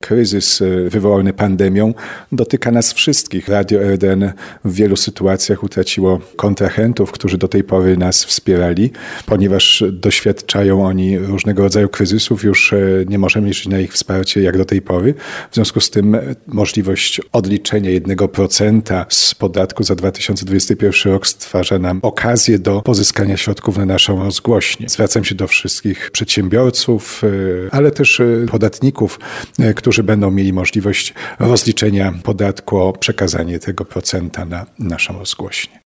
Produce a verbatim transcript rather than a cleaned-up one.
kryzys wywołany pandemią dotyka nas wszystkich. Radio R D N w wielu sytuacjach utraciło kontrahentów, którzy do tej pory nas wspierali. Ponieważ doświadczają oni różnego rodzaju kryzysów, już nie możemy liczyć na ich wsparcie jak do tej pory. W związku z tym możliwość odliczenia jednego procenta z podatku za dwa tysiące dwudziesty pierwszy rok stwarza nam okazję do pozyskania środków na naszą rozgłośnię. Zwracam się do wszystkich przedsiębiorców, ale też podatników, którzy będą mieli możliwość rozliczenia podatku o przekazanie tego procenta na naszą rozgłośnię.